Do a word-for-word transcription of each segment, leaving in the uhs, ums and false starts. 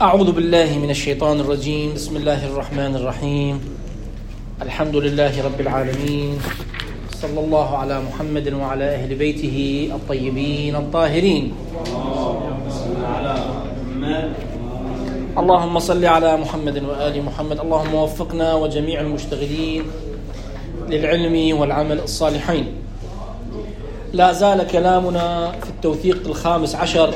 أعوذ بالله من الشيطان الرجيم. بسم الله الرحمن الرحيم. الحمد لله رب العالمين، صلى الله على محمد وعلى أهل بيته الطيبين الطاهرين. اللهم صل على محمد وآل محمد. اللهم وفقنا وجميع المشتغلين للعلم والعمل الصالحين. لا زال كلامنا في التوثيق الخامس عشر،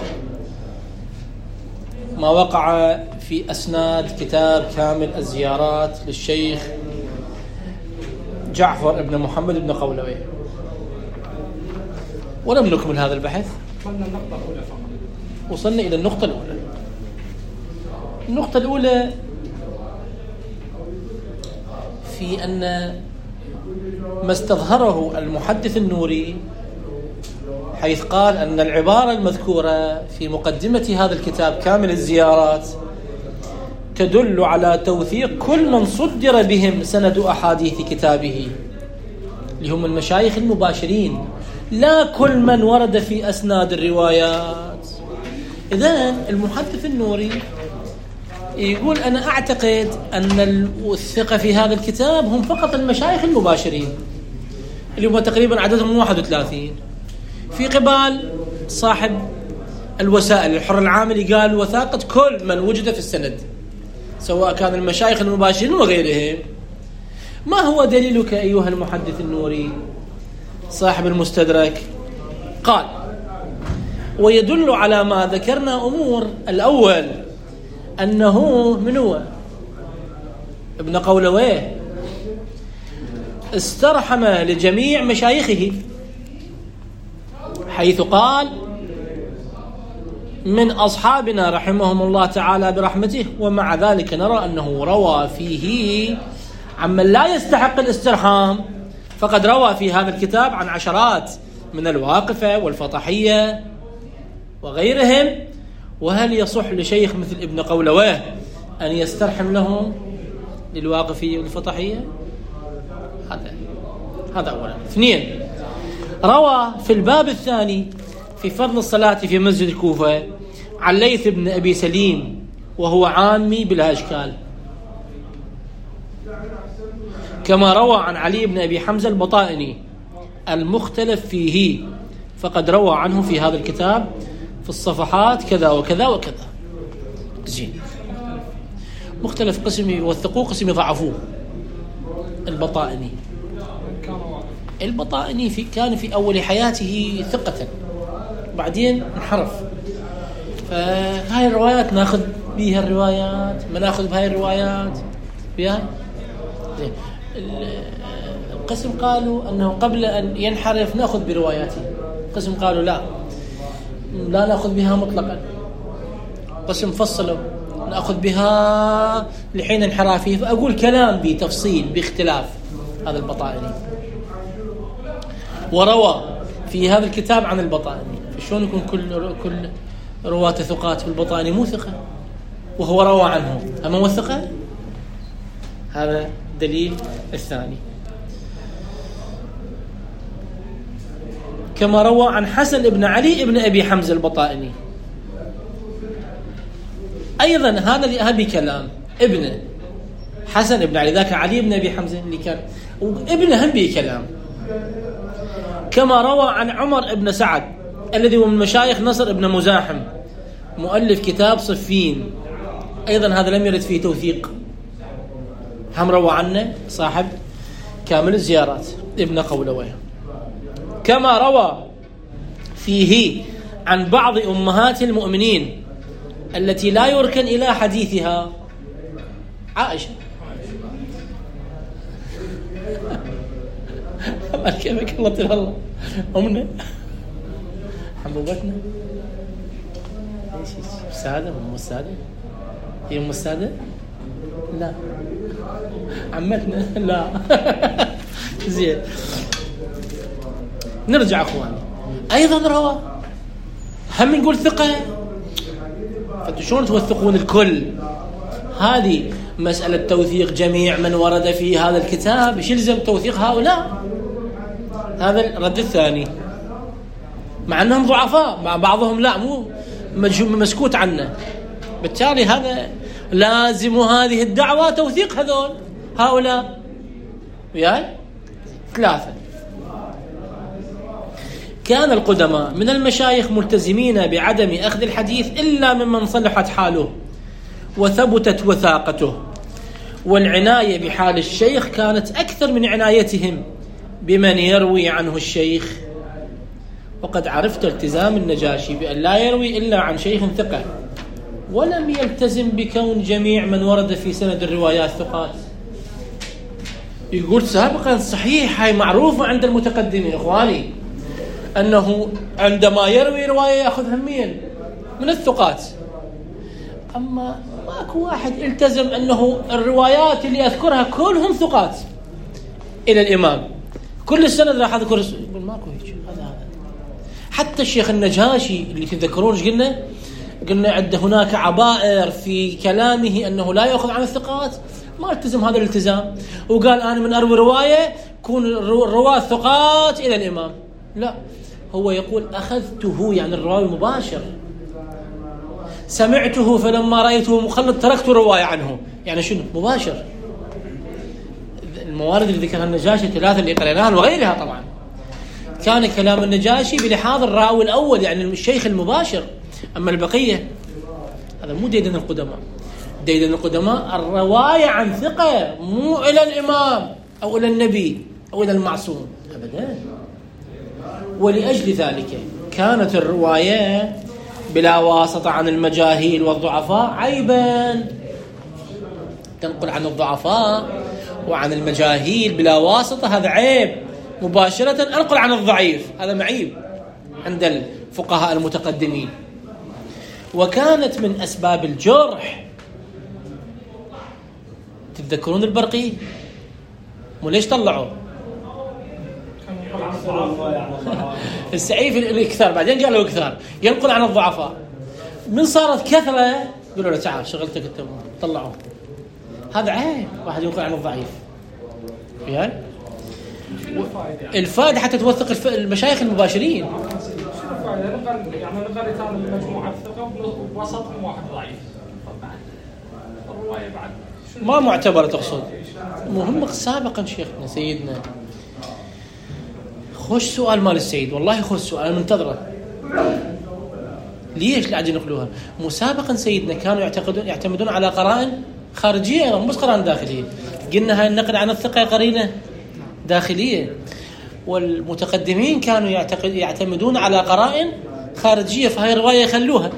ما وقع في أسناد كتاب كامل الزيارات للشيخ جعفر بن محمد بن قولوي. ولم نكمل هذا البحث، وصلنا إلى النقطة الأولى. النقطة الأولى في أن ما استظهره المحدث النوري، حيث قال أن العبارة المذكورة في مقدمة هذا الكتاب كامل الزيارات تدل على توثيق كل من صدر بهم سند أحاديث كتابه، اللي هم المشايخ المباشرين، لا كل من ورد في أسناد الروايات. إذن المحدث النوري يقول أنا أعتقد أن الثقة في هذا الكتاب هم فقط المشايخ المباشرين، اللي هم تقريبا عددهم واحد وثلاثين، في قبال صاحب الوسائل الحر العاملي قال وثاقة كل من وجد في السند، سواء كان المشايخ المباشرين وغيرهم. ما هو دليلك أيها المحدث النوري صاحب المستدرك؟ قال ويدل على ما ذكرنا أمور. الأول أنه من هو ابن قولويه استرحم لجميع مشايخه، حيث قال من أصحابنا رحمهم الله تعالى برحمته، ومع ذلك نرى أنه روى فيه عمن لا يستحق الاسترحام، فقد روى في هذا الكتاب عن عشرات من الواقفة والفطحية وغيرهم. وهل يصح لشيخ مثل ابن قولويه أن يسترحم لهم للواقفية والفطحية؟ هذا هذا أولا. اثنين، روى في الباب الثاني في فضل الصلاة في مسجد الكوفة عن ليث بن أبي سليم، وهو عامي بلا إشكال، كما روى عن علي بن أبي حمزة البطائني المختلف فيه، فقد روى عنه في هذا الكتاب في الصفحات كذا وكذا وكذا. زين، مختلف قسم يوثقوه، قسم يضعفوه. البطائني البطائني في كان في أول حياته ثقة، بعدين انحرف. فهاي الروايات ناخذ بها الروايات، ما ناخذ بهاي الروايات بها. القسم قالوا أنه قبل أن ينحرف ناخذ برواياته، قسم قالوا لا لا ناخذ بها مطلقا، قسم فصلوا ناخذ بها لحين انحرافه. فأقول كلام بتفصيل باختلاف هذا البطائني. وروى في هذا الكتاب عن البطائني، شلون يكون كل كل رواة ثقات في البطائني مو ثقة وهو روى عنه أما هو ثقة؟ هذا دليل الثاني. كما روى عن حسن بن علي بن أبي حمزة البطائني أيضا، هذا لأبي كلام ابنه حسن بن علي، ذاك علي بن أبي حمزة اللي كان ابنه هم بي كلام. كما روى عن عمر بن سعد الذي هو من مشايخ نصر بن مزاحم مؤلف كتاب صفين، أيضا هذا لم يرد فيه توثيق، هم روى عنه صاحب كامل الزيارات ابن قولويه. كما روى فيه عن بعض أمهات المؤمنين التي لا يركن إلى حديثها، عائشة كيفك الله تعالى الله أمنا حبوبتنا ايش السادة ام السادة هي ام السادة لا عمتنا لا زين. نرجع اخواني، ايضا روى هم نقول ثقة، فانتوا شلون توثقون الكل؟ هذه مسألة توثيق جميع من ورد في هذا الكتاب، ايش يلزم توثيق هؤلاء؟ هذا الرد الثاني، مع أنهم ضعفاء، مع بعضهم لا مو مسكوت عنه، بالتالي هذا لازم هذه الدعوة توثيق هذول هؤلاء. وياي ثلاثة، كان القدماء من المشايخ ملتزمين بعدم أخذ الحديث إلا ممن صلحت حاله وثبتت وثاقته، والعناية بحال الشيخ كانت أكثر من عنايتهم بمن يروي عنه الشيخ. وقد عرفت التزام النجاشي بأن لا يروي إلا عن شيخ ثقة، ولم يلتزم بكون جميع من ورد في سند الروايات ثقات. يقول سابقا صحيح، هاي معروفة عند المتقدمين إخواني، أنه عندما يروي رواية يأخذها مين؟ من الثقات. أما ماكو واحد التزم أنه الروايات اللي أذكرها كلهم ثقات إلى الإمام، كل السند راح أذكر. يقول ماكو هيك. هذا هذا حتى الشيخ النجاشي اللي تذكرون ايش قلنا؟ قلنا عند هناك عبائر في كلامه أنه لا يأخذ عن الثقات، ما التزم هذا الالتزام وقال أنا من أروي رواية كون الرواة ثقات إلى الإمام. لا، هو يقول أخذته يعني الراوي مباشر، سمعته فلما رأيته مخلط تركت رواية عنه، يعني شنو مباشر. الموارد اللي ذكرها النجاشي ثلاثة اللي قريناها وغيرها طبعا كان كلام النجاشي بلحاظ الراوي الأول يعني الشيخ المباشر. أما البقية هذا مو ديدن القدماء. ديدن القدماء الرواية عن ثقة، مو إلى الإمام أو إلى النبي أو إلى المعصوم أبدا. ولأجل ذلك كانت الرواية بلا واسطة عن المجاهيل والضعفاء عيبا. تنقل عن الضعفاء وعن المجاهيل بلا واسطة هذا عيب، مباشرة أنقل عن الضعيف هذا معيب عند الفقهاء المتقدمين. وكانت من أسباب الجرح، تتذكرون البرقي مو ليش طلعوا السعيف الكثار، بعدين قالوا الكثار ينقل عن الضعفاء، من صارت كثرة يقولوا له تعال شغلتك انت طلعوا. هذا عيب واحد ينقل عن الضعيف. يعني الفائدة حتى توثق المشايخ المباشرين. شنو الفائدة؟ نقل يعني نقل ثاني المجموعة الثقة ووسطهم واحد ضعيف، الرواية بعد ما معتبرة تقصد. مهم سابقا شيخنا سيدنا. خوش سؤال مال السيد، والله خوش سؤال منتظره. ليش لا ينقلوها؟ مسابقا سيدنا كانوا يعتقدون يعتمدون على قرائن خارجية مش قرائن داخلية. قلنا هاي النقل عن الثقة قرينة داخلية، والمتقدمين كانوا يعتقد يعتمدون على قرائن خارجية، فهاي الرواية يخلوها.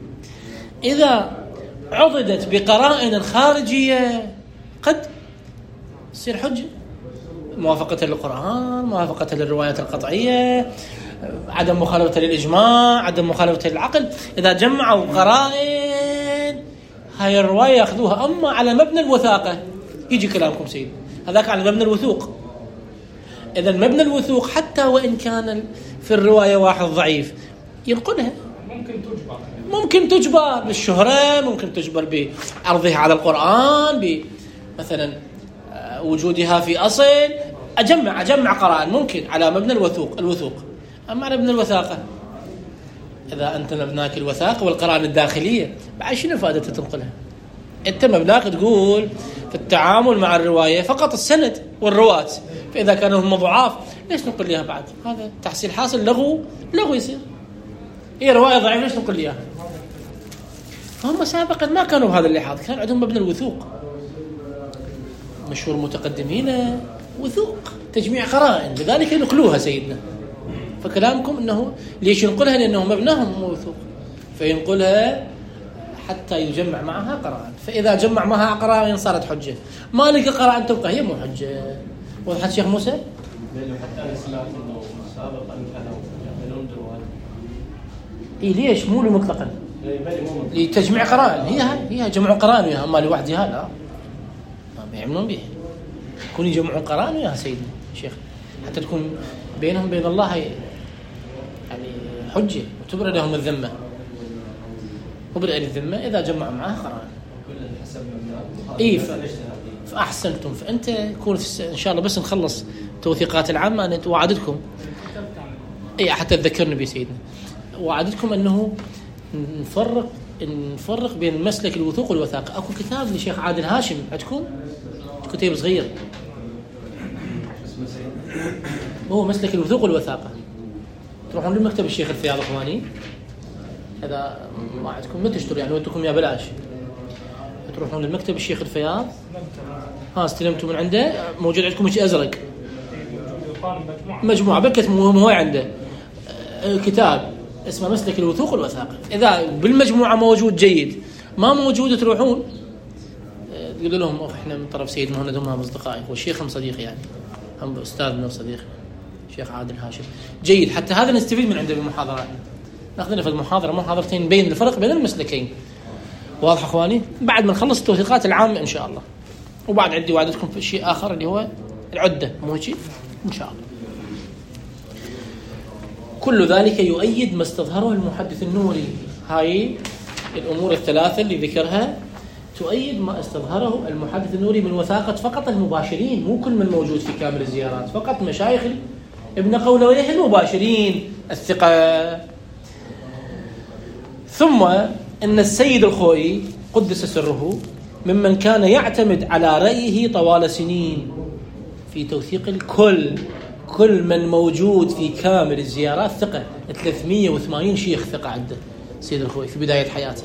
إذا عضدت بقرائن خارجية قد تصير حجة، موافقة للقرآن، موافقة للروايات القطعية، عدم مخالفة للإجماع، عدم مخالفة للعقل. إذا جمعوا قرائن هاي الرواية يأخذوها. أما على مبنى الوثاقة يجي كلامكم سيد، هذاك على مبنى الوثوق. إذا مبنى الوثوق حتى وإن كان في الرواية واحد ضعيف ينقلها، ممكن تجبر ممكن تجبر بالشهرة، ممكن تجبر بعرضها على القرآن، بمثلا وجودها في أصل. أجمع أجمع قرائن ممكن على مبنى الوثوق الوثوق أما على مبنى الوثاقة إذا أنت مبناك الوثاقة والقرائن الداخلية بعد شنو فائدة تنقلها؟ أنت مبناك تقول في التعامل مع الرواية فقط السند والرواة، فإذا كانوا هم ضعاف ليش نقول لها بعد؟ هذا تحصيل حاصل لغو لغو يصير. هي رواية ضعيفة ليش نقول لها؟ فهم سابقا ما كانوا بهذا اللحاظ، كان عندهم مبنى الوثوق. مشهور متقدمين وثوق تجميع قرائن، لذلك ينقلوها سيدنا. فكلامكم انه ليش ينقلها؟ لانه مبناهم وثوق، فينقلها حتى يجمع معها قرائن. فاذا جمع معها قرائن صارت حجه، ما لقى قرائن تبقى هي مو حجه. وضحت شيخ موسى؟ حتى الاسلام انه سابقا كانوا يعملون دروات. اي ليش مو مطلقا؟ لتجميع قرائن. هي هي جمعوا قرائن وياها، اما لوحدها لا ما يعملون به. يكون يجمعون قرائن وياها سيدنا شيخ حتى تكون بينهم بين الله يعني حجه وتبرئ لهم الذمه. وبرئ الذمه اذا جمعوا معها قرائن. اي فاحسنتم. فانت يكون ان شاء الله بس نخلص توثيقات العامه انا وعدتكم اي حتى تذكرني بسيدنا، وعدتكم انه نفرق نفرق بين مسلك الوثوق والوثاقة. أكو كتاب لشيخ عادل هاشم عندكم كتاب صغير هو مسلك الوثوق والوثاقة، تروحون لمكتب الشيخ الفياض اخواني، اذا ما عندكم ما تشتروا يعني ودكم يا بلاش، تروحون للمكتب الشيخ الفياض ها استلمتوا من عنده، موجود عندكم شيء ازرق مجموعه بكت هو عنده كتاب اسمه مسلك الوثوق والوثاقة. اذا بالمجموعه موجود جيد، ما موجود تروحون تقولوا لهم احنا من طرف سيد مهند هم اصدقائي والشيخ صديقي يعني هم استاذنا وصديقنا شيخ عادل هاشم جيد، حتى هذا نستفيد من عنده بالمحاضرات، ناخذنا في المحاضره محاضرتين نبين الفرق بين المسلكين. واضح اخواني؟ بعد ما نخلص التوثيقات العامه ان شاء الله، وبعد عندي وعدتكم في شيء اخر اللي هو العده، مو هيك ان شاء الله. كل ذلك يؤيد ما استظهره المحدث النوري. هاي الامور الثلاثه اللي ذكرها تؤيد ما استظهره المحدث النوري من وثاقه فقط المباشرين، مو كل من موجود في كامل الزيارات، فقط مشايخ ابن قولويه المباشرين الثقة. ثم إن السيد الخوئي قدس سره ممن كان يعتمد على رأيه طوال سنين في توثيق الكل، كل من موجود في كامل الزيارات ثقة. ثلاثمئة وثمانين شيخ ثقة عنده السيد الخوئي في بداية حياته،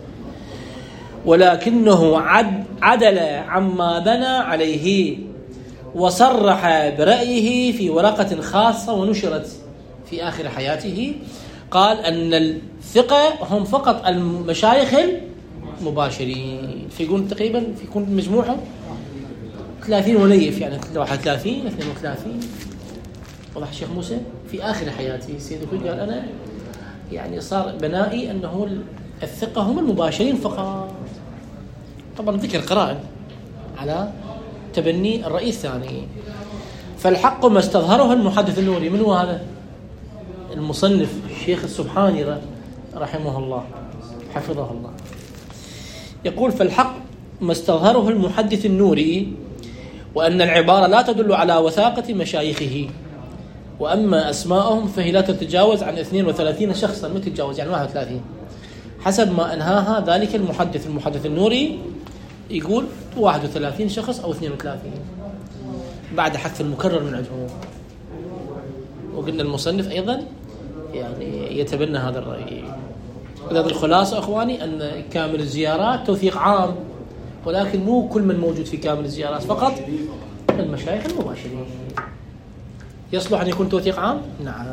ولكنه عد عدل عما بنى عليه وصرح برأيه في ورقة خاصة ونشرت في آخر حياته. قال أن الثقة هم فقط المشايخ المباشرين، في يقول تقريبا في كل مجموعة ثلاثين وليف، يعني واحد ثلاثين اثنين وثلاثين. وضح الشيخ موسى في آخر حياته السيد الخوئي قال أنا يعني صار بنائي أنه الثقة هم المباشرين فقط. طبعا ذكر قراءة على تبني الرأي الثاني. فالحق ما استظهره المحدث النوري. من هو هذا؟ المصنف الشيخ السبحاني رحمه الله حفظه الله، يقول فالحق ما استظهره المحدث النوري، وأن العبارة لا تدل على وثاقة مشايخه، وأما أسماءهم فهي لا تتجاوز عن اثنين وثلاثين شخصا، ما تتجاوز يعني واحد وثلاثين حسب ما أنهاها ذلك المحدث المحدث النوري، يقول واحد وثلاثين شخص أو اثنين وثلاثين بعد حذف المكرر من عندهم. وقلنا المصنف أيضا يعني يتبنى هذا الرأي. إذا الخلاصة أخواني أن كامل الزيارات توثيق عام، ولكن مو كل من موجود في كامل الزيارات، فقط المشايخ المباشرين. يصلح أن يكون توثيق عام؟ نعم.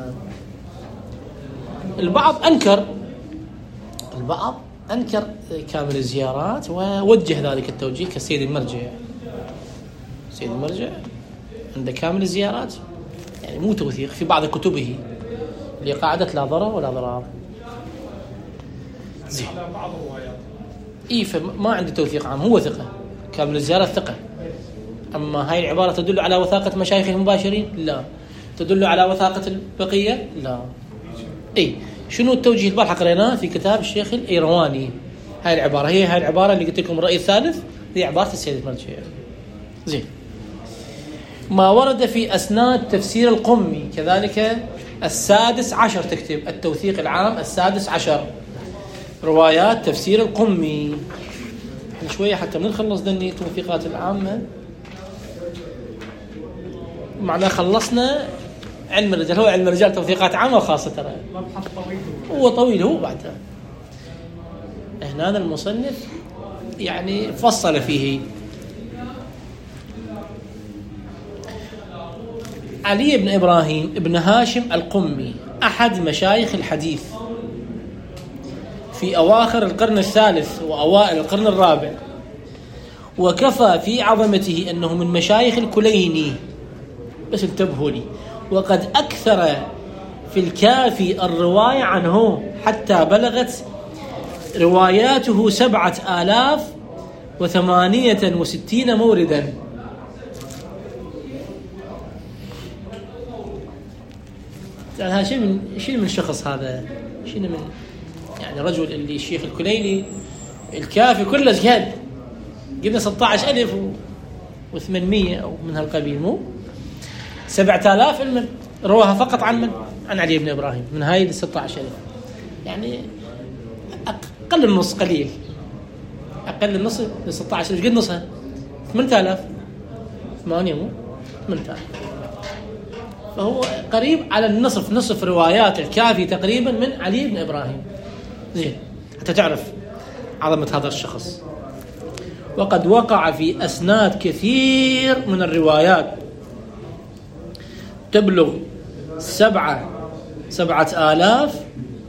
البعض أنكر البعض أنكر كامل الزيارات ووجه ذلك التوجيه كالسيد المرجع. السيد المرجع عند كامل الزيارات يعني مو توثيق في بعض كتبه لقاعدة لا ضرر ولا ضرار. زين. بعض الروايات. إيه فما عنده توثيق عام، هو ثقة، كامل الزيارات ثقة. أما هاي العبارة تدل على وثاقة مشايخ المباشرين؟ لا. تدل على وثاقة البقية؟ لا. إيه شنو التوجيه البارحة قريناه في كتاب الشيخ الإيرواني. هاي العبارة هي هاي العبارة اللي قلت لكم الرأي الثالث، هي عبارة السيد المرجع. زين. ما ورد في أسناد تفسير القمي كذلك السادس عشر، تكتب التوثيق العام السادس عشر، روايات تفسير القمي. احنا شوية حتى من نخلص ذني التوثيقات العامة، معناه خلصنا علم الرجال. هو علم الرجال توثيقات عامة وخاصة، ترى مبحث طويل هو طويل. هو بعدها هنا المصنف يعني فصل فيه. علي بن إبراهيم ابن هاشم القمي أحد مشايخ الحديث في أواخر القرن الثالث وأوائل القرن الرابع، وكفى في عظمته أنه من مشايخ الكليني، بس انتبهوا لي، وقد أكثر في الكافي الرواية عنه حتى بلغت رواياته سبعة آلاف وثمانية وستين موردا. يعني هذا شيء من شيء من شخص، هذا شيء من يعني رجل اللي الشيخ الكليني الكافي كله زهاد قلنا ستة عشر ألف وثمانمية أو من هالقبيل، مو سبعة آلاف علم رواها فقط عن من؟ عن علي بن إبراهيم من هاي ستة عشر ألف. يعني أقل النص قليل، أقل النص ستة عشر. إيش قد نصها؟ ثمانية آلاف، ثمانية مو ثمانية آلاف. فهو قريب على النصف، نصف روايات الكافي تقريبا من علي بن إبراهيم. زين، حتى تعرف عظمة هذا الشخص. وقد وقع في أسناد كثير من الروايات تبلغ سبعة سبعة آلاف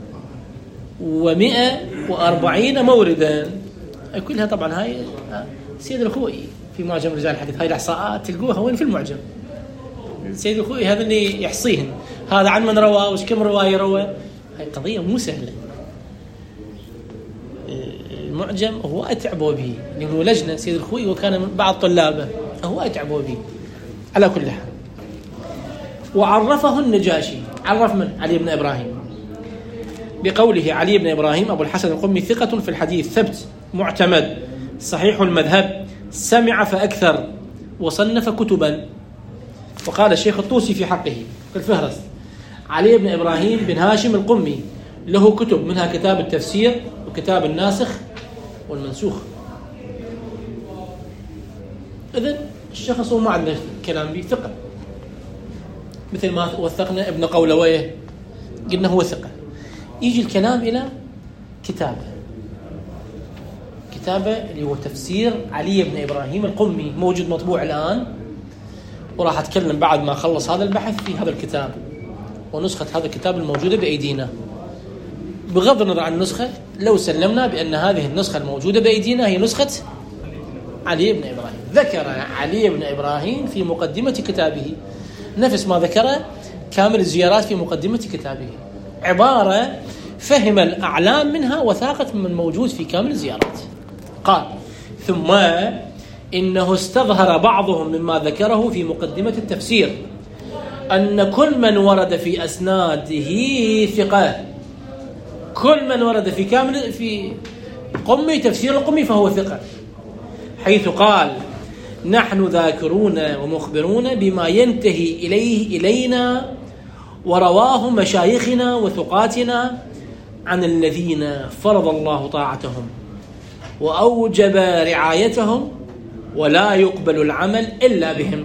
ومئة وأربعين موردا. كلها طبعا هاي سيد الخوئي في معجم رجال الحديث، هاي الإحصاءات تلقوها وين؟ في المعجم. سيد الخوئي هذا اللي يحصيهن، هذا عن من روى وش كم رواية روى. هاي قضية مو سهلة. المعجم هو أتعبوا به، لأنه لجنة سيد الخوئي وكان من بعض طلابه، هو أتعبوا به. على كل حال، وعرفه النجاشي، عرف من؟ علي بن إبراهيم، بقوله: علي بن إبراهيم أبو الحسن القمي ثقة في الحديث، ثبت، معتمد، صحيح المذهب، سمع فأكثر، وصنف كتبا. وقال الشيخ الطوسي في حقه في الفهرس: علي بن إبراهيم بن هاشم القمي له كتب، منها كتاب التفسير وكتاب الناسخ والمنسوخ. إذن الشخص هو ما عنده كلام به، ثقة، مثل ما وثقنا ابن قولويه قلنا هو ثقة. يجي الكلام إلى كتابه، كتابه اللي هو تفسير علي بن إبراهيم القمي، موجود مطبوع الآن، وراح أتكلم بعد ما خلص هذا البحث في هذا الكتاب ونسخة هذا الكتاب الموجودة بأيدينا. بغض النظر عن النسخة، لو سلمنا بأن هذه النسخة الموجودة بأيدينا هي نسخة علي بن إبراهيم، ذكر علي بن إبراهيم في مقدمة كتابه نفس ما ذكر كامل الزيارات في مقدمة كتابه، عبارة فهم الأعلام منها وثاقت من موجود في كامل الزيارات. قال: ثم إنه استظهر بعضهم مما ذكره في مقدمة التفسير أن كل من ورد في أسناده ثقة، كل من ورد في كامل في قمي تفسير القمي فهو ثقة، حيث قال: نحن ذاكرون ومخبرون بما ينتهي إليه إلينا ورواه مشايخنا وثقاتنا عن الذين فرض الله طاعتهم وأوجب رعايتهم ولا يقبل العمل إلا بهم.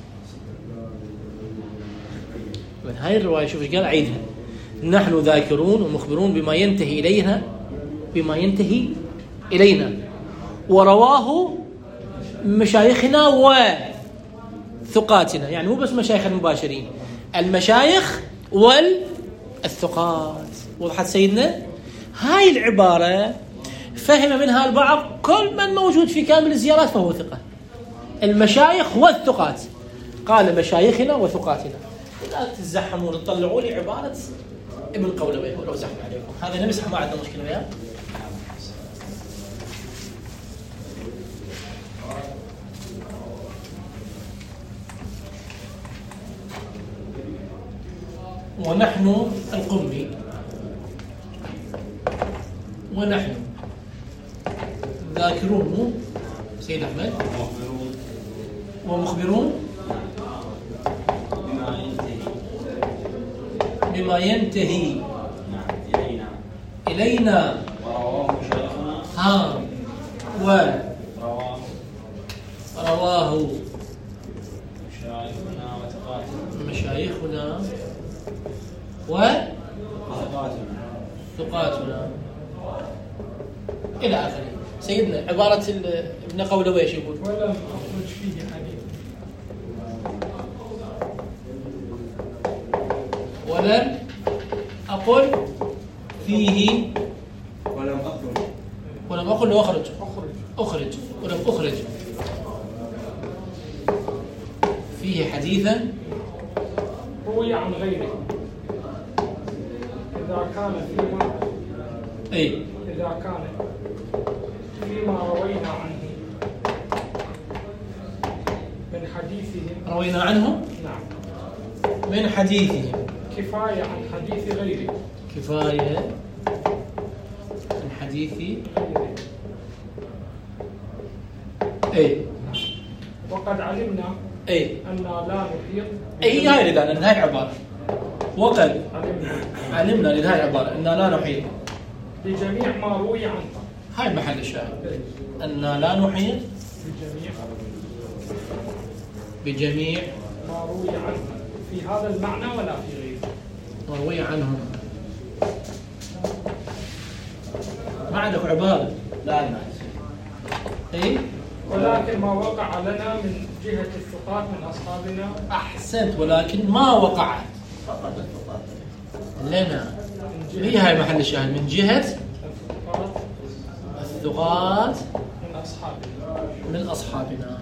من هاي الرواية شوف ايش قال، عيدها: نحن ذاكرون ومخبرون بما ينتهي إلينا بما ينتهي إلينا ورواه مشايخنا وثقاتنا، يعني مو بس مشايخ المباشرين، المشايخ والثقات. وضحت سيدنا؟ هاي العبارة فهم منها البعض كل من موجود في كامل الزيارات فهو ثقة، المشايخ والثقات. قال: مشايخنا وثقاتنا. لا تزحمون تطلعوا لي عبارة ابن قولويه ولو زحم عليكم، هذا نمسح، ما عندنا مشكلة وياه. ونحن القمي ونحن ذاكرون سيد أحمد ومخبرون بما ينتهي بما ينتهي إلينا إلينا ورواه مشايخنا ها رواه ورواه مشايخنا وثقاتنا مشايخنا وثقاتنا وثقاتنا إلى آخره. سيدنا عبارة ابن قولويه ايش يقول؟ ولم أخرج فيه حديث ولم أقل فيه ولم أخرج ولم أقل له أخرج أخرج أخرج ولم أخرج فيه حديثا روي عن غيره إذا كان فيما أي إذا كان فيما روينا عنه من حديثهم روينا عنه نعم من حديثهم كفاية عن حديث غيره كفاية عن حديث غيره. أي وقد علمنا أي أننا لا نحيط أي هاي لذا هاي العبارة. وقد علمنا علمنا لهذه العبارة أننا لا نحيط بجميع ما روي عنه. هاي محل الشاهد، أن لا نحيط بجميع بجميع ما روي عنه في هذا المعنى ولا في غيره. مروي عنهم. ما عندك عبارة؟ لا لا. اي ولكن ما وقع لنا من جهة الثقات من أصحابنا. أحسنت، ولكن ما وقع فقط الفقط. لنا. هي هاي محل الشاهد، من جهة الثقات الثقات من أصحابنا. من أصحابنا.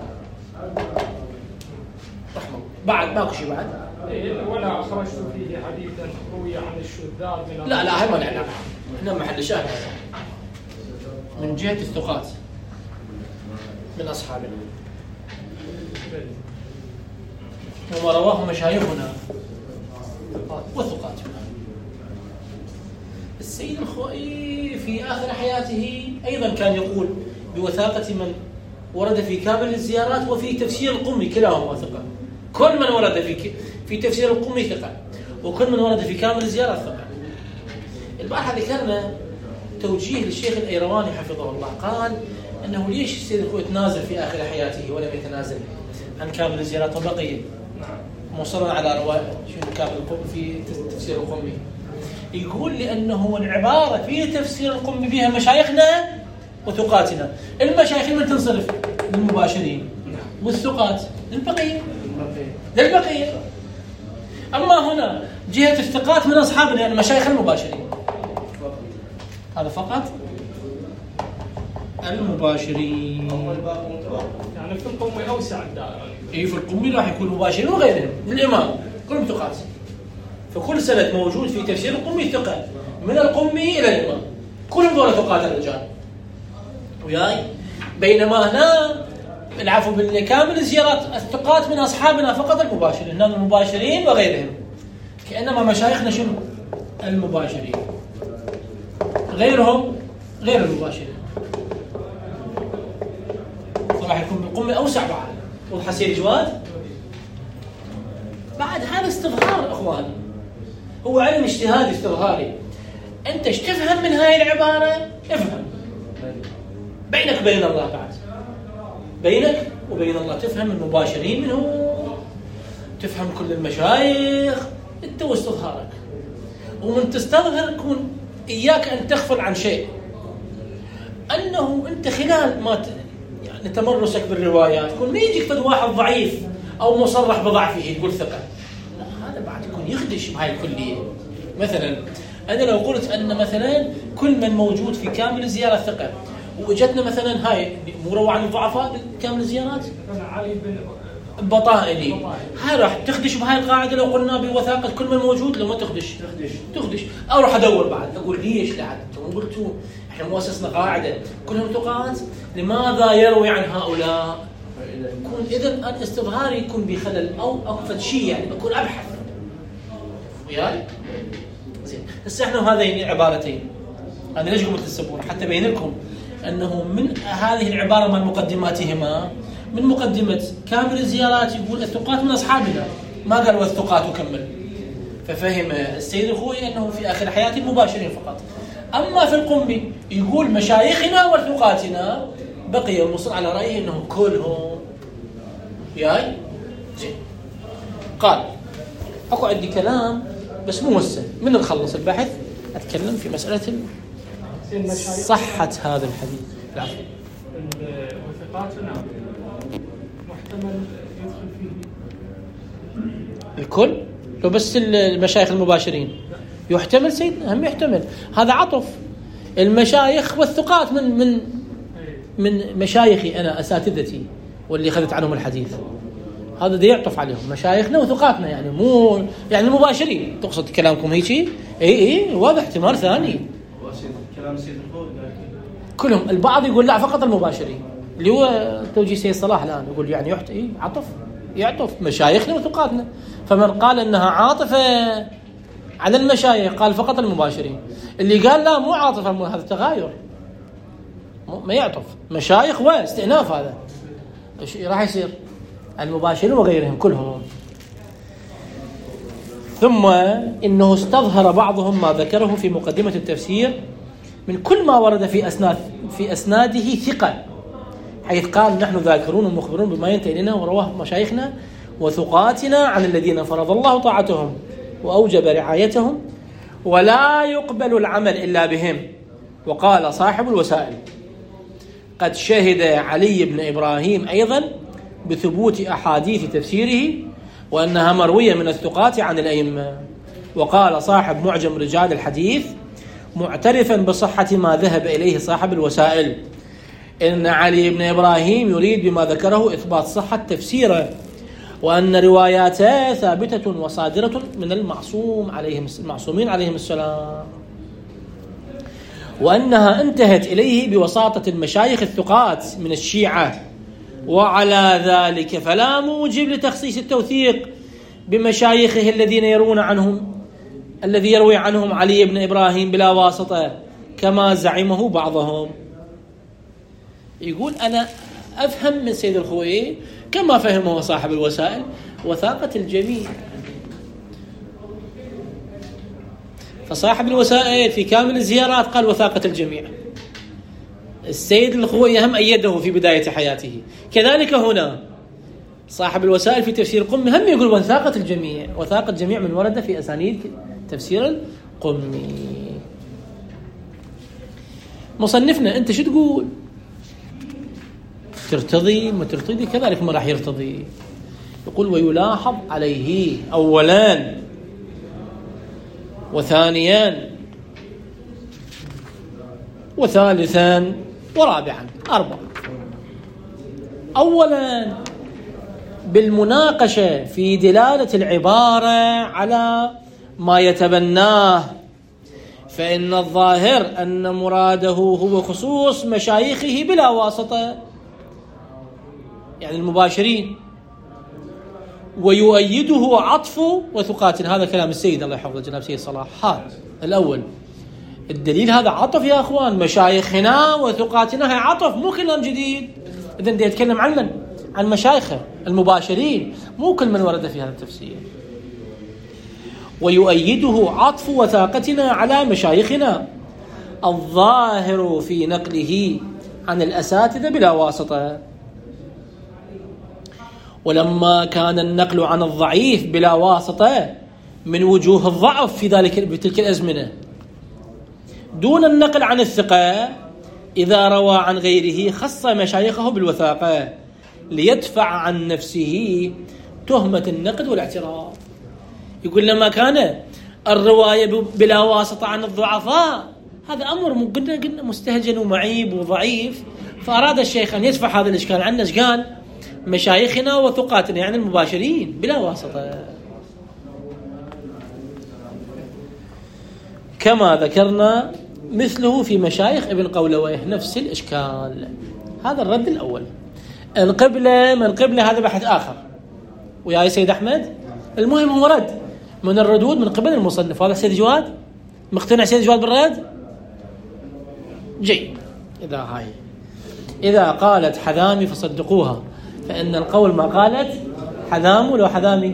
رحمه بعد ماكو شيء بعد. إيه، ولا أخرجت فيه حديثا روي عن الشذاذ من لا لا هاي ما نعلم، هنا محل الشاهد هذا. من جهة الثقات من أصحابنا وما رواه مشايخنا وثقاتنا. السيد الخوئي في آخر حياته أيضا كان يقول بوثاقة من ورد في كامل الزيارات وفي تفسير القمي كلاهما ثقة. كل من ورد في في تفسير القمي ثقة، وكل من ورد في كامل الزيارات ثقة. البارحة ذكرنا توجيه للشيخ الأيرواني حفظه الله، قال أنه ليش السيد الخوئي تنازل في آخر حياته ولم يتنازل عن كامل الزيارات وبقي مصرا على رواية شنو كامل القمي في تفسير القمي. يقول لأنه العبارة في تفسير القمي بها مشايخنا وثقاتنا. المشايخ من تنصرف للمباشرين والثقات للبقية للبقية. أما هنا جهة الثقات من أصحابنا يعني مشايخ المباشرين، هذا فقط المباشرين. يعني في القمي أوسع الدائرة. إيه في القمي راح يكون مباشرين وغيرهم الإمام كلهم ثقات. فكل سند موجود في تفسير القمي ثقة من القمي إلى الإمام، كلهم دول ثقات الرجال وياي. بينما هنا العفو بالكامل الزيارات الثقات من أصحابنا فقط المباشرين، هنا المباشرين وغيرهم. كأنما مشايخنا شنو؟ المباشرين، غيرهم غير المباشرين. راح يكون بالقمة أوسع بعد. والحسين جواد بعد هذا استظهار أخواني، هو علم اجتهادي استظهاري. أنت ايش تفهم من هاي العبارة؟ افهم بينك وبين الله، بعد بينك وبين الله تفهم المباشرين منه، تفهم كل المشايخ أنت واستظهارك. ومن تستظهر كون إياك أن تغفل عن شيء، أنه أنت خلال ما ت... يعني تمرسك بالروايات كون ما يجيك فد واحد ضعيف أو مصرح بضعفه تقول ثقة، لا هذا بعد يكون يخدش بهاي الكلية. مثلا أنا لو قلت أن مثلا كل من موجود في كامل الزيارة ثقة، وإجتنا مثلا هاي مو روى عن الضعفاء كامل الزيارات علي بن بطائلي، هاي راح تخدش بهاي القاعدة لو قلنا بوثاقة كل من موجود؟ لو ما تخدش تخدش تخدش أو راح أدور بعد أقول ليش لعد أنتم قلتوا إحنا مؤسسنا قاعدة كلهم ثقات، لماذا يروي عن هؤلاء؟ يكون إذن الاستظهار يكون بخلل أو أقفد شيء، يعني بكون أبحث وياي. زين هسه إحنا هذين العبارتين أنا ليش قمت تسبون حتى بين لكم أنه من هذه العبارة من مقدماتهما، من مقدمة كامل الزيارات يقول الثقات من أصحابنا، ما قال والثقات وكمل. ففهم السيد الخوئي أنه في آخر حياته المباشرين فقط. أما في القمي يقول مشايخنا وثقاتنا، بقي المصر على رأيه أنهم كلهم ياي. زين قال أكو عندي كلام بس مو هسه، من نخلص البحث أتكلم في مسألة صحة هذا الحديث. العفو. وثقاتنا محتمل يدخل فيه الكل، لو بس المشايخ المباشرين يحتمل سيد هم يحتمل. هذا عطف المشايخ والثقات من من من مشايخي أنا أساتذتي واللي أخذت عنهم الحديث، هذا ده يعطف عليهم مشايخنا وثقاتنا، يعني مو يعني المباشرين. تقصد كلامكم هيجي؟ اي اي واضح احتمال ثاني. كلام سيد الخوئي كلهم. البعض يقول لا فقط المباشرين، اللي هو توجيه سيد صلاح الآن يقول يعني يحت إيه عطف يعطف مشايخنا وثقاتنا. فمن قال أنها عاطفة على المشايخ قال فقط المباشرين، اللي قال لا مو عاطفة هذا تغاير ما يعطف مشايخ واستئناف، هذا ايش راح يصير؟ المباشرين وغيرهم كلهم. ثم إنه استظهر بعضهم ما ذكره في مقدمة التفسير من كل ما ورد في أسناد في أسناده ثقة، حيث قال نحن ذاكرون ومخبرون بما ينتهي إلينا ورواه مشايخنا وثقاتنا عن الذين فرض الله طاعتهم وأوجب رعايتهم ولا يقبل العمل إلا بهم. وقال صاحب الوسائل قد شهد علي بن إبراهيم أيضا بثبوت أحاديث تفسيره وأنها مروية من الثقات عن الأئمة. وقال صاحب معجم رجال الحديث معترفا بصحة ما ذهب إليه صاحب الوسائل إن علي بن إبراهيم يريد بما ذكره إثبات صحة تفسيره، وأن رواياته ثابتة وصادرة من المعصوم عليهم المعصومين عليهم السلام، وأنها انتهت إليه بوساطة المشايخ الثقات من الشيعة. وعلى ذلك فلا موجب لتخصيص التوثيق بمشايخه الذين يروون عنهم الذي يروي عنهم علي بن إبراهيم بلا واسطة كما زعمه بعضهم. يقول أنا أفهم من سيد الخوئي كما فهمه صاحب الوسائل وثاقة الجميع. فصاحب الوسائل في كامل الزيارات قال وثاقة الجميع، السيد الخوئي هم أيده في بداية حياته. كذلك هنا صاحب الوسائل في تفسير القمي هم يقول وثاقة الجميع، وثاقة الجميع من ورد في أسانيد تفسير القمي. مصنفنا أنت شو تقول؟ ترتضي ما ترتضي كذلك ما راح يرتضي. يقول ويلاحظ عليه أولا وثانيا وثالثا ورابعا أربعة. أولا بالمناقشة في دلالة العبارة على ما يتبناه، فإن الظاهر أن مراده هو خصوص مشايخه بلا واسطة، يعني المباشرين، ويؤيده عطف وثقات. هذا كلام السيد الله يحفظه جناب سيد صلاح. هذا الأول الدليل، هذا عطف يا أخوان، مشايخنا وثقاتنا، هي عطف مو كلام جديد. إذن بدي أتكلم عن من؟ عن مشايخه المباشرين، مو كل من ورد في هذا التفسير. ويؤيده عطف وثاقتنا على مشايخنا الظاهر في نقله عن الأساتذة بلا واسطة. ولما كان النقل عن الضعيف بلا واسطة من وجوه الضعف في ذلك في تلك الأزمنة دون النقل عن الثقة، إذا روى عن غيره خص مشايخه بالوثاقة ليدفع عن نفسه تهمة النقد والاعتراض. يقول لما كان الرواية بلا واسطة عن الضعفاء هذا أمر قلنا قلنا مستهجن ومعيب وضعيف، فأراد الشيخ أن يدفع هذا الإشكال عنه. إيش قال؟ مشايخنا وثقاتنا يعني المباشرين بلا واسطة. كما ذكرنا مثله في مشايخ ابن قولويه نفس الإشكال. هذا الرد الأول. القبلة من قبلة هذا بحث آخر ويا سيد أحمد. المهم هو رد من الردود من قبل المصنف. هذا سيد جواد مقتنع سيد جواد بالرد؟ جيد. إذا هاي إذا قالت حذامي فصدقوها، فإن القول ما قالت حذام ولو حذامي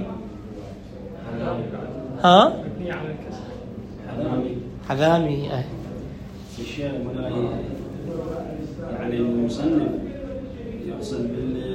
ها حذامي حذامي اه الشيء يعني المصنف يقصد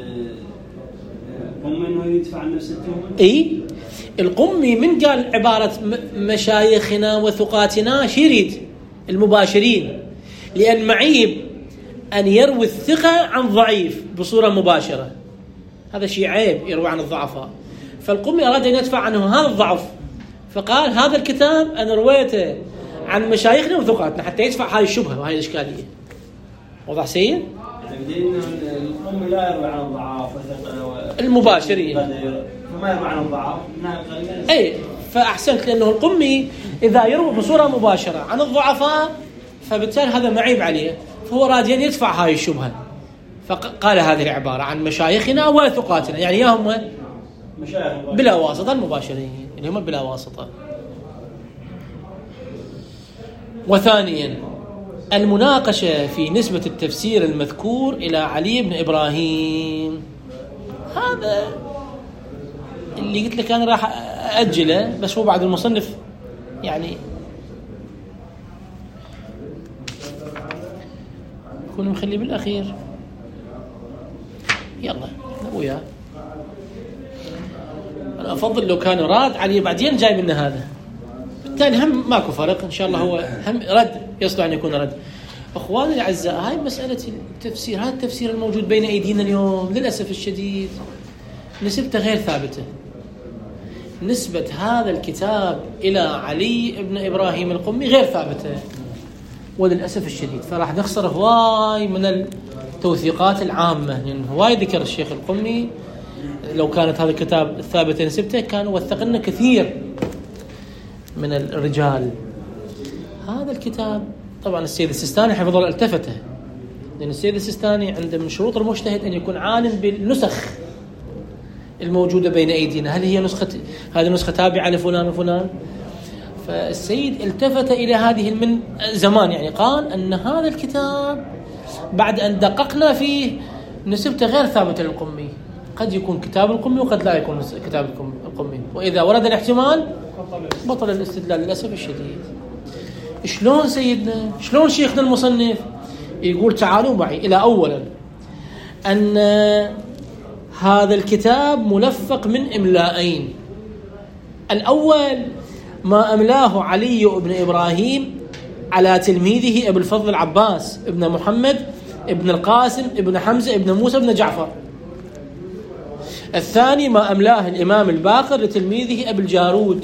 بالقمي انه يدفع عن نفس التهمه. اي القمي من قال عباره مشايخنا وثقاتنا شي يريد؟ المباشرين، لان معيب ان يروي الثقه عن ضعيف بصوره مباشره، هذا شيء عيب يروي عن الضعفاء. فالقمي اراد ان يدفع عنه هذا الضعف، فقال هذا الكتاب انا رويته عن مشايخنا وثقاتنا حتى يدفع هاي الشبهه وهاي الاشكاليه. وضح سيد؟ يعني بدينا القمي لا يروي عن الضعاف المباشرين، فما يروي عن الضعاف. اي فاحسنت، لانه القمي اذا يروي بصوره مباشره عن الضعفاء فبالتالي هذا معيب عليه، فهو راد ان يدفع هاي الشبهه، فقال هذه العباره عن مشايخنا وثقاتنا، يعني يا هم بلا واسطه المباشرين اللي هم بلا واسطه. وثانيا المناقشه في نسبه التفسير المذكور الى علي بن ابراهيم. هذا اللي قلت لك انا راح اجله، بس هو بعد المصنف يعني يكون مخلي بالأخير. يلا وياه. أنا أفضل لو كان راد علي بعدين جاي لنا هذا، بالتالي هم ماكو فرق إن شاء الله، هو هم رد يصلح أن يكون رد. أخواني الأعزاء، هاي مسألة التفسير، هذا التفسير الموجود بين أيدينا اليوم للأسف الشديد نسبته غير ثابتة. نسبة هذا الكتاب إلى علي بن إبراهيم القمي غير ثابتة وللأسف الشديد، فراح نخسر هواي من التوثيقات العامة، لأن يعني هواي ذكر الشيخ القمي. لو كانت هذا الكتاب الثابتة نسبته كان وثقنا كثير من الرجال. هذا الكتاب طبعا السيد السيستاني حفظه الله التفته، لأن السيد السيستاني عنده من شروط المجتهد أن يكون عالم بالنسخ الموجودة بين أيدينا، هل هي نسخة هذه نسخة تابعة لفلان وفلان. فالسيد التفت إلى هذه من زمان، يعني قال أن هذا الكتاب بعد أن دققنا فيه نسبته غير ثابتة للقمي، قد يكون كتاب القمي وقد لا يكون كتاب القمي، وإذا ورد الاحتمال بطل الاستدلال للأسف الشديد. شلون سيدنا، شلون شيخنا المصنف يقول تعالوا معي إلى أولا أن هذا الكتاب ملفق من إملائين. الأول ما أملاه علي بن إبراهيم على تلميذه أبو الفضل العباس ابن محمد ابن القاسم ابن حمزة ابن موسى ابن جعفر. الثاني ما أملاه الإمام الباقر لتلميذه أبو الجارود،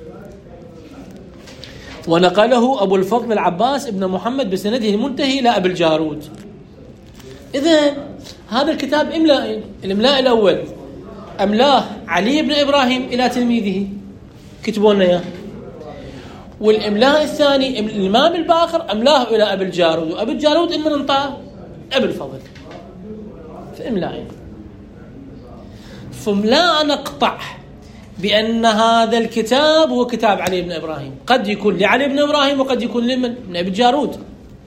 ونقله أبو الفضل العباس ابن محمد بسنده المنتهي إلى أبو الجارود. إذن هذا الكتاب إملاء. الإملاء الأول أملاه علي بن إبراهيم إلى تلميذه، كتبوا لنا إياه. والإملاء الثاني الإمام الباقر أملاه إلى أبو الجارود، وأبو الجارود إن من انطاه أبو الفضل، في إملاء. فلا نقطع بأن هذا الكتاب هو كتاب علي بن إبراهيم، قد يكون لعلي بن إبراهيم وقد يكون لمن؟ من أبو الجارود،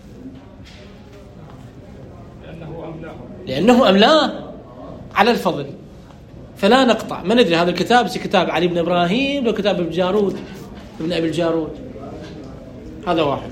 لأنه أملاه على الفضل. فلا نقطع، ما ندري هذا الكتاب كتاب علي بن إبراهيم لو كتاب ابن جارود ابن أبي الجارود. هذا واحد.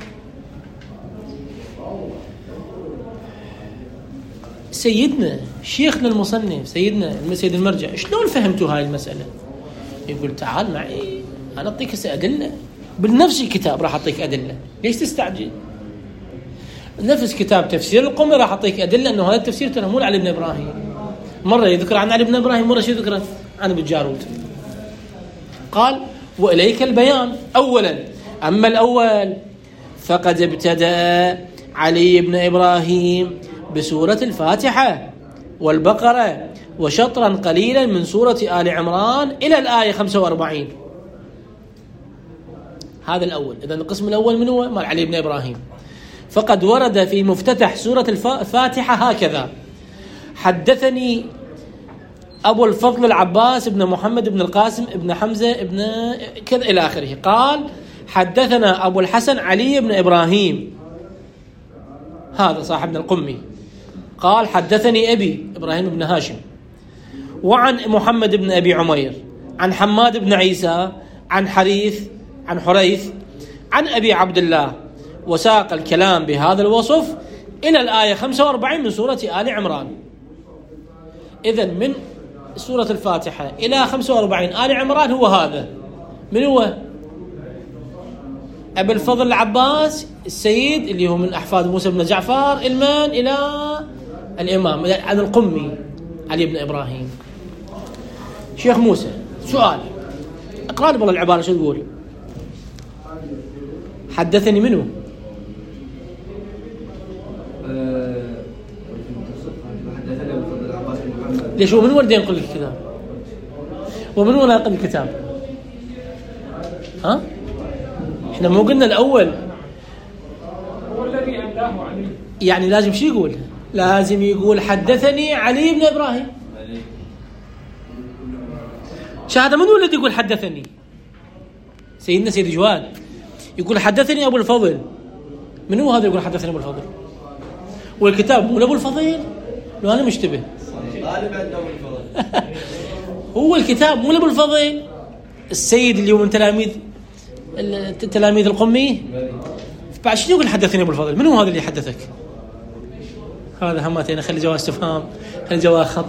سيدنا شيخنا المصنف سيدنا سيد المرجع شلون فهمتوا هاي المسألة؟ يقول تعال معي أنا أعطيك أدلة بالنفس الكتاب، راح أعطيك أدلة، ليش تستعجل؟ نفس كتاب تفسير القمي راح أعطيك أدلة أنه هذا التفسير ترى مو علي بن إبراهيم، مرة يذكر عن علي بن إبراهيم، مرة يذكر عن ابن جارود. قال وإليك البيان. أولا أما الأول فقد ابتدأ علي بن إبراهيم بسورة الفاتحة والبقرة وشطرا قليلا من سورة آل عمران إلى الآية خمسة وأربعين. هذا الأول. إذن القسم الأول من هو؟ مال علي بن إبراهيم. فقد ورد في مفتتح سورة الفاتحة هكذا: حدثني أبو الفضل العباس ابن محمد ابن القاسم ابن حمزة ابن كذا إلى آخره. قال حدثنا أبو الحسن علي بن إبراهيم، هذا صاحبنا القمي. قال حدثني أبي إبراهيم بن هاشم، وعن محمد بن أبي عمير، عن حماد بن عيسى، عن حريث عن حريث عن أبي عبد الله، وساق الكلام بهذا الوصف إلى الآية خمسة وأربعين من سورة آل عمران. إذن من سورة الفاتحة إلى خمسة وأربعين آل عمران هو هذا. من هو؟ أبي الفضل العباس السيد اللي هو من أحفاد موسى بن جعفر المان إلى الإمام عن القمي علي بن إبراهيم. شيخ موسى سؤال، اقرأ لي بالله العبارة شو تقول؟ حدثني منه ليش هو من ورد ينقل الكتاب ومن هو ناقل الكتاب؟ ها احنا مو قلنا الاول هو الذي املاه علي، يعني لازم شو يقول؟ لازم يقول حدثني علي بن ابراهيم. شهاده من هو الذي يقول حدثني؟ سيدنا سيد جواد يقول حدثني ابو الفضل. من هو هذا يقول حدثني ابو الفضل؟ والكتاب مو ابو الفضل؟ لو انا مشتبه غالب عنده ابو الفضل. هو الكتاب مو ابو الفضل السيد اللي هو من تلاميذ تلاميذ القمي. بعد شنو يقول حدثني ابو الفضل؟ من هو هذا اللي حدثك؟ هذا همتين، خلي جواز استفهام، خلي جواز خط.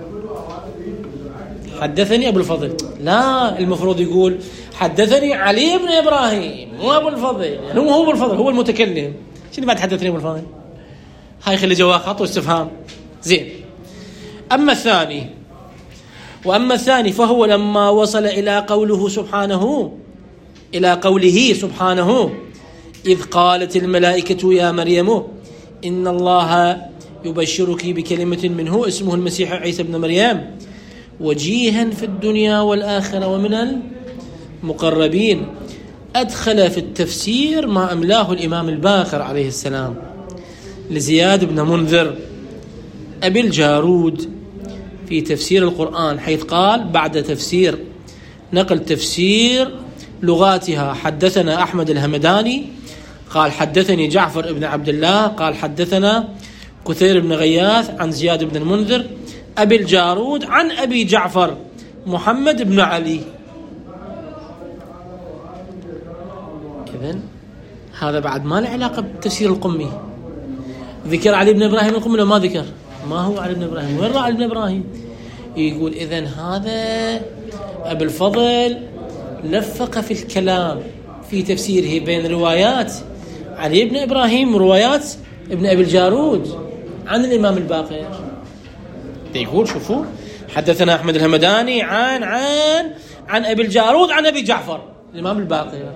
حدثني أبو الفضل، لا، المفروض يقول حدثني علي بن إبراهيم مو أبو الفضل، يعني هو هو أبو الفضل، هو المتكلم. شنو بعد حدثني أبو الفضل؟ هاي خلي جواز خط واستفهام. زين. أما الثاني وأما الثاني فهو لما وصل إلى قوله سبحانه إلى قوله سبحانه إذ قالت الملائكة يا مريم إن الله يبشرك بكلمة منه اسمه المسيح عيسى بن مريم وجيها في الدنيا والآخرة ومن المقربين، أدخل في التفسير ما أملاه الإمام الباقر عليه السلام لزياد بن منذر أبي الجارود في تفسير القرآن، حيث قال بعد تفسير نقل تفسير لغاتها حدثنا أحمد الهمداني قال حدثني جعفر بن عبد الله قال حدثنا كثير بن غياث عن زياد بن المنذر أبي الجارود عن أبي جعفر محمد بن علي. إذن هذا بعد ما له علاقة بتفسير القمي. ذكر علي بن إبراهيم القمي ولا ما ذكر؟ ما هو علي بن إبراهيم، وين راح علي بن إبراهيم؟ يقول إذن هذا أبو الفضل لفق في الكلام في تفسيره بين روايات علي بن إبراهيم وروايات ابن أبي الجارود عن الإمام الباقر. يقول شوفوا حدثنا أحمد الهمداني عن عن عن أبي الجارود عن أبي جعفر الإمام الباقر.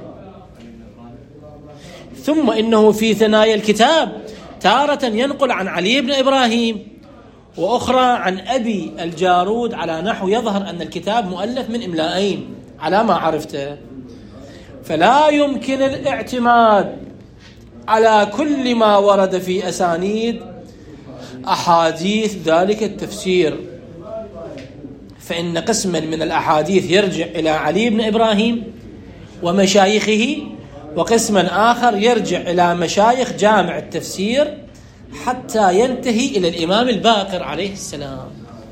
ثم إنه في ثنايا الكتاب تارة ينقل عن علي بن إبراهيم وأخرى عن أبي الجارود على نحو يظهر أن الكتاب مؤلف من إملائين على ما عرفته، فلا يمكن الاعتماد على كل ما ورد في أسانيد أحاديث ذلك التفسير، فإن قسما من الأحاديث يرجع إلى علي بن إبراهيم ومشايخه، وقسما آخر يرجع إلى مشايخ جامع التفسير حتى ينتهي إلى الإمام الباقر عليه السلام.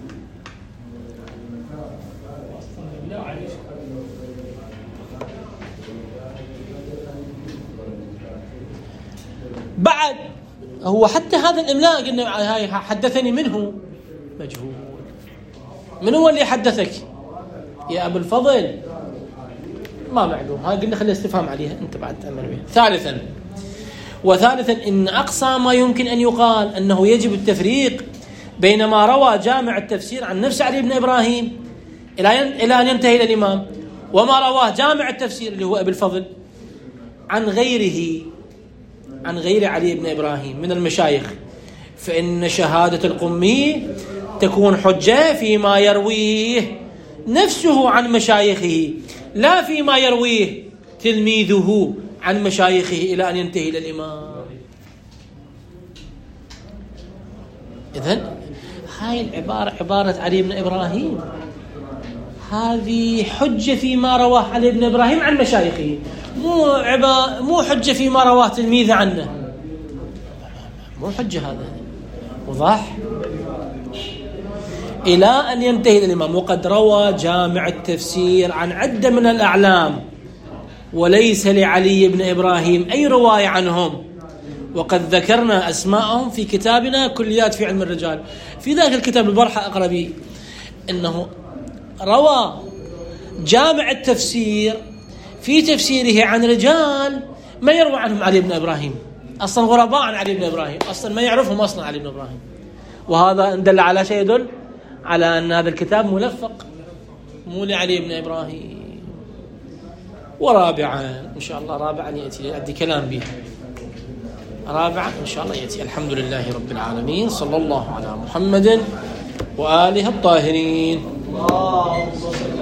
بعد هو حتى هذا الإملاء قلنا هاي حدثني منه مجهول. من هو اللي حدثك يا أبو الفضل؟ ما معلوم، هاي قلنا خلي استفهام عليها أنت بعد تأمل بها. ثالثا وثالثا إن أقصى ما يمكن أن يقال أنه يجب التفريق بين ما روى جامع التفسير عن نفس علي بن إبراهيم إلى إلى أن ينتهي إلى الإمام، وما رواه جامع التفسير اللي هو أبي الفضل عن غيره عن غير علي بن إبراهيم من المشايخ، فإن شهادة القمي تكون حجة فيما يرويه نفسه عن مشايخه لا فيما يرويه تلميذه عن مشايخه إلى أن ينتهي إلى الإمام. إذن هاي العبارة عبارة علي بن إبراهيم هذه حجة فيما رواه علي بن إبراهيم عن مشايخه، مو عبا مو حجة فيما رواه تلميذه عنه، مو حجة. هذا وضح إلى أن ينتهي الإمام. وقد روى جامع التفسير عن عدة من الأعلام وليس لعلي بن إبراهيم أي رواية عنهم، وقد ذكرنا أسماءهم في كتابنا كليات في علم الرجال. في ذاك الكتاب البرحة أقرأ به أنه روى جامع التفسير في تفسيره عن رجال ما يروى عنهم علي بن إبراهيم، أصلا غرباء عن علي بن إبراهيم، أصلا ما يعرفهم أصلا علي بن إبراهيم. وهذا إن دل على شيء يدل على أن هذا الكتاب ملفق مو لعلي بن إبراهيم. ورابعا إن شاء الله رابعا يأتي أدي كلام به رابعا إن شاء الله يأتي. الحمد لله رب العالمين، صلى الله على محمد وآله الطاهرين.